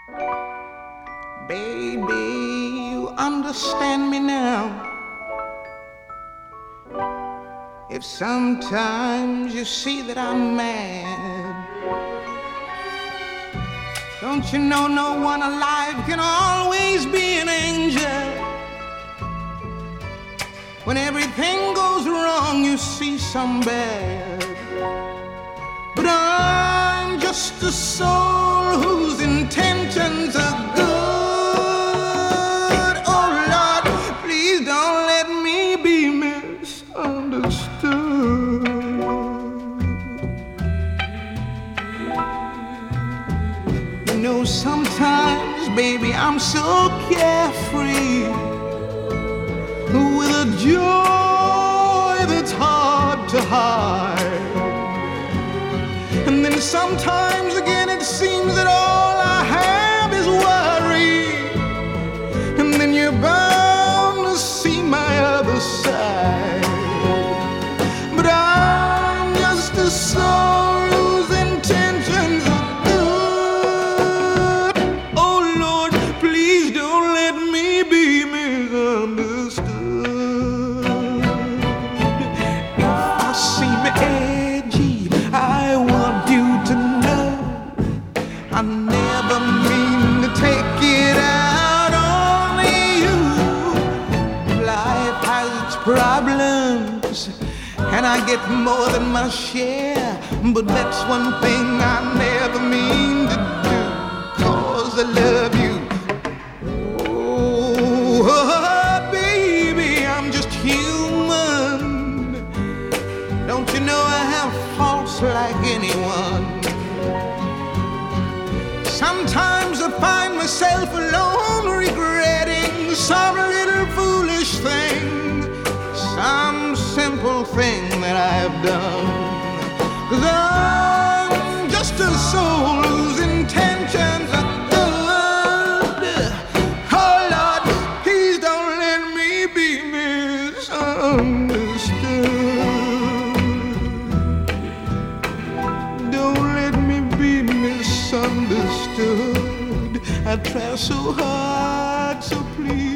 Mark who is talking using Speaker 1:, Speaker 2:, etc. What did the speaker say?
Speaker 1: Baby, you understand me now. If sometimes you see that I'm mad, don't you know no one alive can always be an angel? When everything goes wrong, you see some bad. But I'm just a soul whose intentions are good. Oh Lord, please don't let me be misunderstood. You know, sometimes, baby, I'm so carefree, with a joy that's hard to hide. And then sometimes again it seems that all I have is worry. And then you're bound to see my other side. But I'm just a soul whose intentions are good. Oh Lord, please don't let me be misunderstood. If I seem edgy, I want you to know I never mean to take it out on you. Life has its problems, and I get more than my share. But that's one thing I never mean to do, 'cause I love you. Oh, baby, I'm just human. Don't you know I have faults like anyone? Sometimes I find myself alone regretting some little foolish thing, some simple thing that I've done. 'Cause I'm just a soul whose intentions are good. Oh Lord, please don't let me be misunderstood. Don't let me be misunderstood. I try so hard, so please